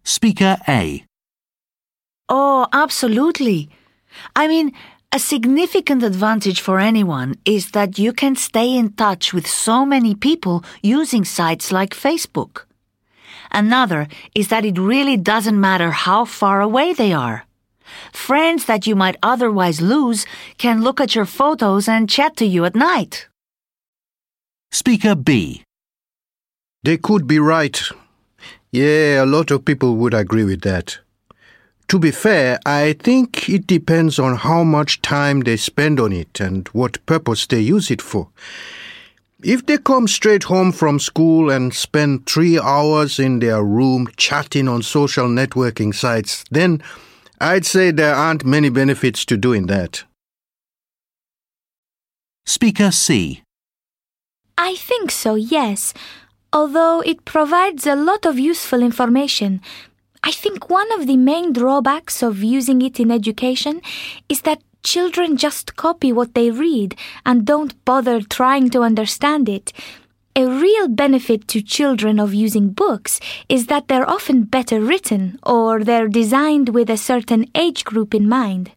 Speaker A. Oh, absolutely. I mean, a significant advantage for anyone is that you can stay in touch with so many people using sites like Facebook. Another is that it really doesn't matter how far away they are. Friends that you might otherwise lose can look at your photos and chat to you at night. Speaker B. They could be right. Yeah, a lot of people would agree with that. To be fair, I think it depends on how much time they spend on it and what purpose they use it for. If they come straight home from school and spend 3 hours in their room chatting on social networking sites, then I'd say there aren't many benefits to doing that. Speaker C. I think so, yes. Although it provides a lot of useful information, I think one of the main drawbacks of using it in education is that children just copy what they read and don't bother trying to understand it. A real benefit to children of using books is that they're often better written or they're designed with a certain age group in mind.